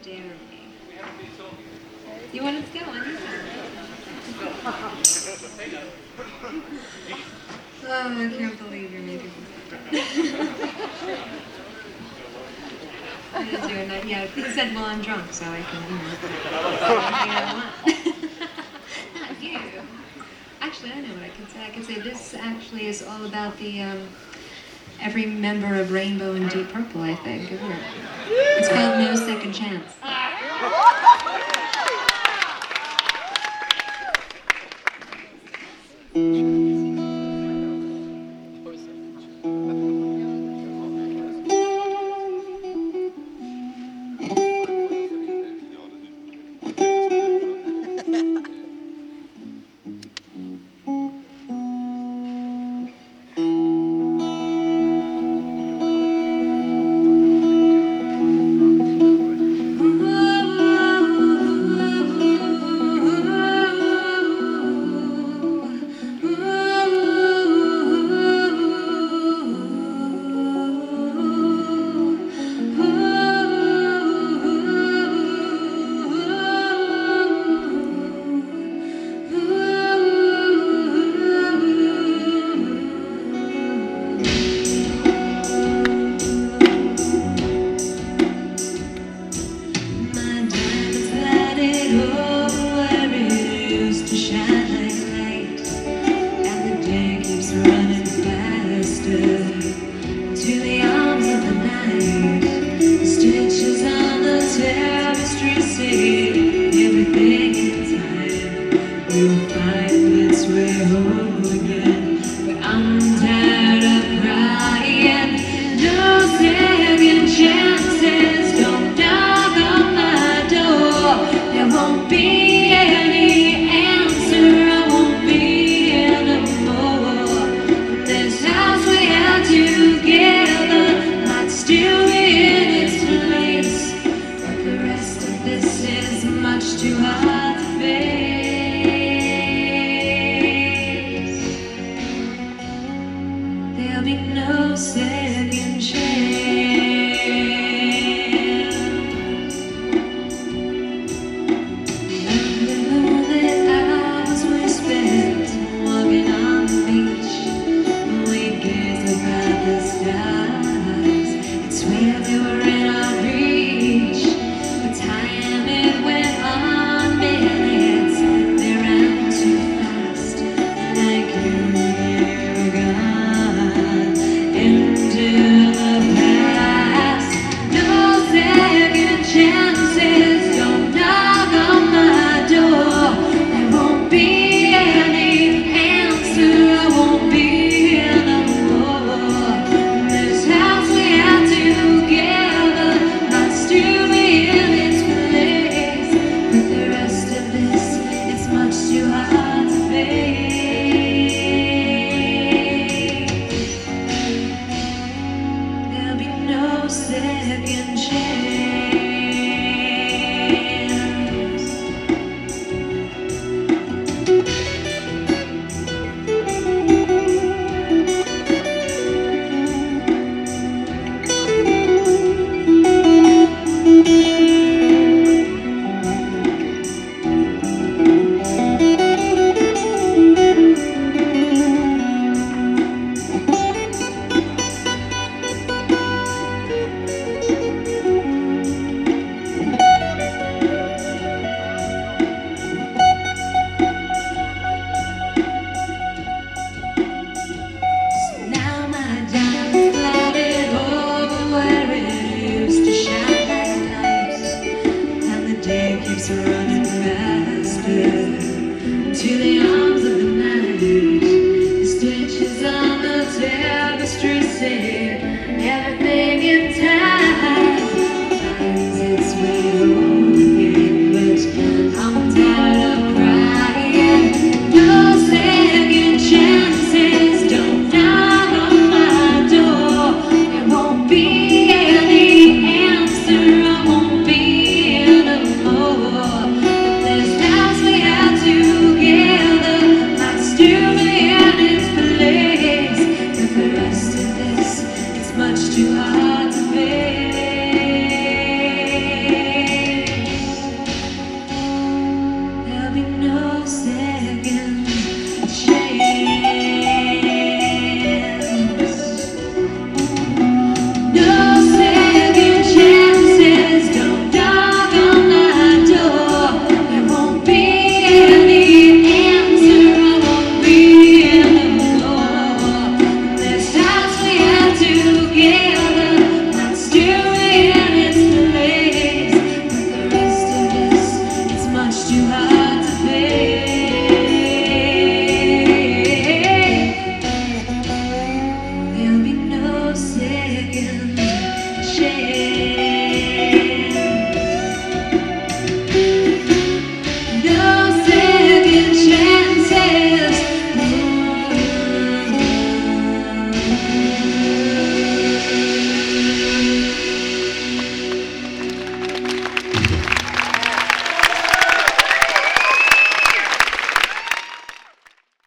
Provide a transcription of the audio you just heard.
dare me? You want us to go on? Oh, I can't believe you're making me. I'm gonna do it now. Yeah, he said, well, I'm drunk, so I can, Not you. Actually, I know what I can say. I can say this actually is all about the, every member of Rainbow and Deep Purple, I think, isn't it? It's called No Second Chance. Second chance.